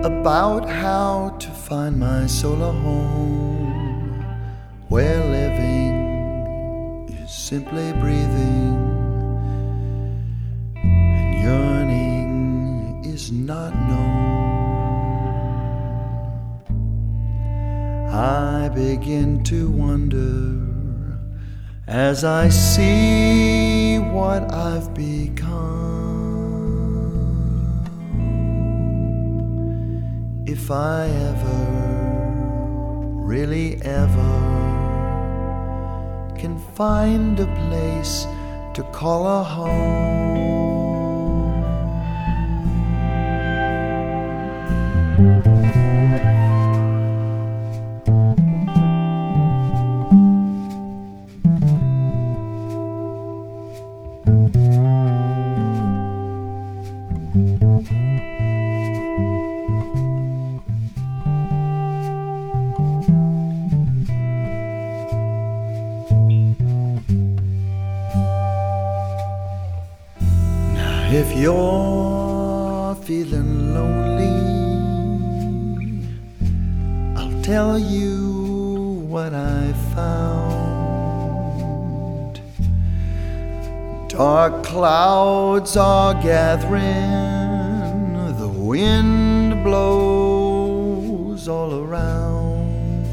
about how to find my soul a home where living is simply breathing and yearning is not known. I begin to wonder as I see what I've become. If I ever, really ever, can find a place to call a home. If you're feeling lonely, I'll tell you what I found. Dark clouds are gathering, the wind blows all around.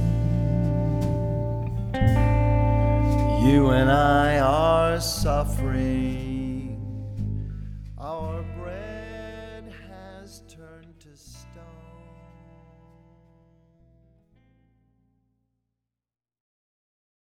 You and I are suffering